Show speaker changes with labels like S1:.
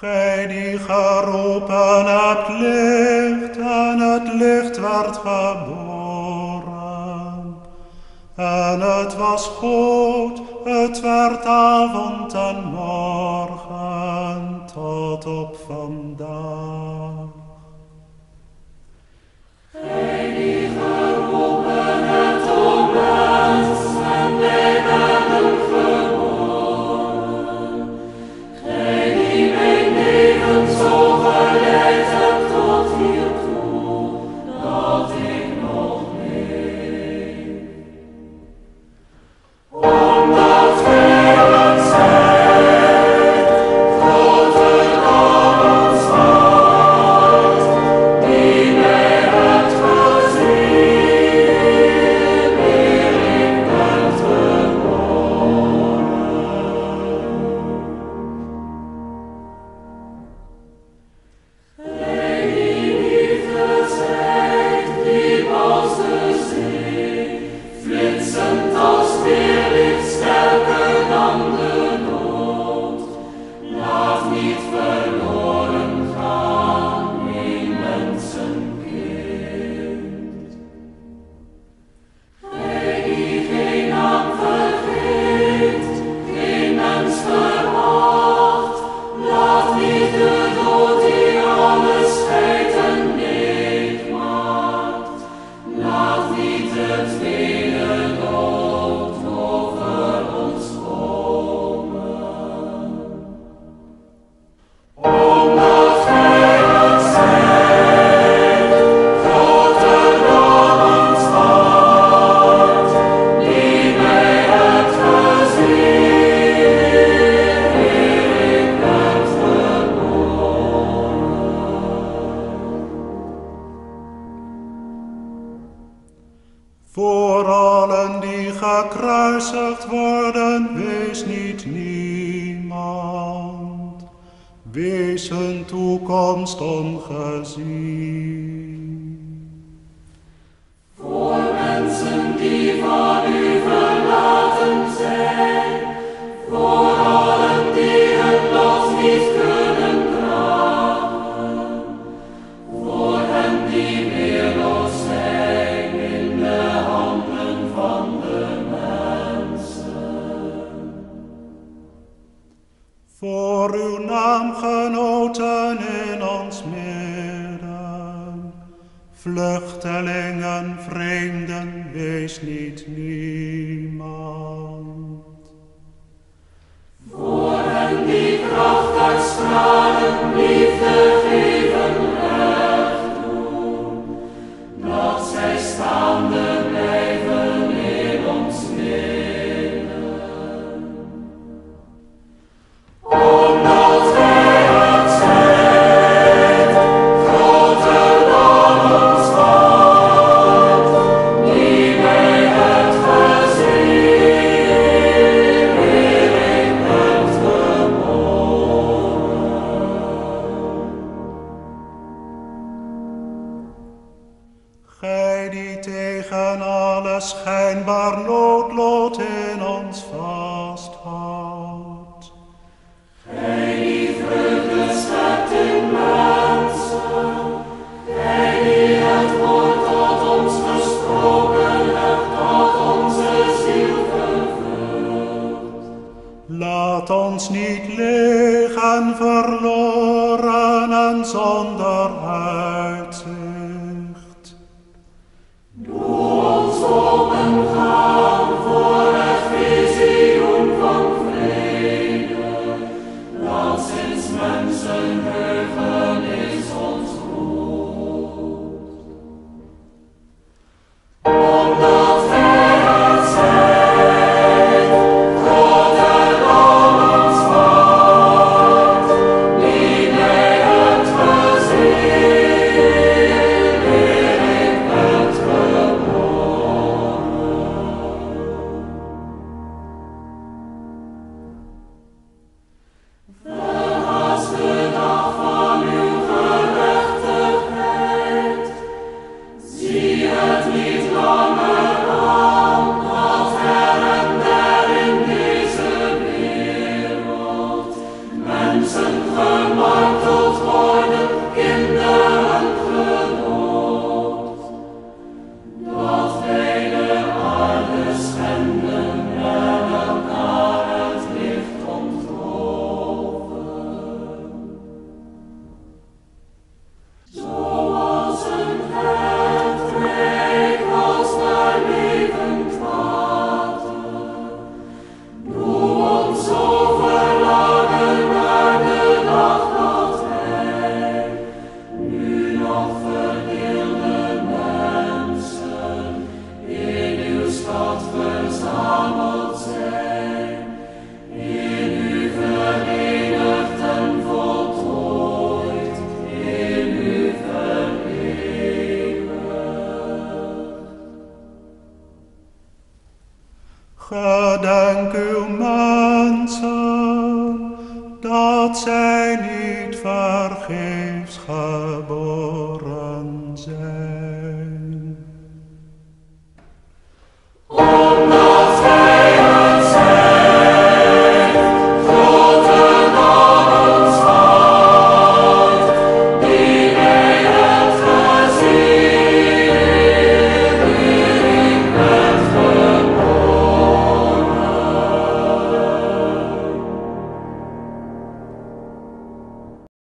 S1: Gij die geroepen hebt licht, en het licht werd geboren. En het was goed, het werd avond en morgen, tot op vandaag.
S2: Gij die geroepen hebt om mens, en wij werden geboren. Gij die mijn leven zo geleid hebt tot hiertoe, dat ik nog leef. Omdat gij het zijt, groter dan ons hart, die mij hebt gezien, eer ik werd geboren. Gij die liefde zijt, diep als de zee, flitsend als weerlicht, sterker dan de dood. Laat niet verloren gaan, een mensenkind. Gij die geen naam vergeet, geen mens veracht, laat niet de dood die alles scheidt en leeg maakt. Laat niet de tweede dood over ons komen. Omdat gij het zijt, groter dan ons hart, die mij hebt gezien, eer ik werd geboren.
S1: Voor allen die gekruisigd worden, wees niet niemand. Wees hun toekomst ongezien.
S2: Voor mensen die van u verlaten zijn, voor allen die hun lot niet kunnen dragen, voor hen die weerloos zijn in de handen van de mensen.
S1: Voor uw naamgenoten in ons midden, vluchtelingen, vreemden, wees niet niemand.
S2: Voor hen die kracht uitstralen, liefde geven, recht doen, dat zij staande blijven in ons midden. Omdat gij het zijt, groter dan ons hart, die mij hebt gezien, eer ik werd geboren.
S1: Gij die tegen alle schijnbaar noodlot in ons vasthoudt.
S2: Gij die vreugde schept in mensen, gij die het woord tot ons gesproken hebt, tot onze ziel vervult.
S1: Laat ons niet leeg en verloren en zonder uitzicht.
S2: Doe ons opengaan voor het visioen van vrede, dat sinds mensenheugenis ons roept. Omdat gij het zijt, groter dan ons hart, die mij hebt gezien, eer ik werd geboren. Verhaast de dag van uw gerechtigheid. Zie het niet langer aan, dat her en der in deze wereld mensen gemaakt
S1: Gedenk uw mensen, dat zij niet vergeefs geboren zijn.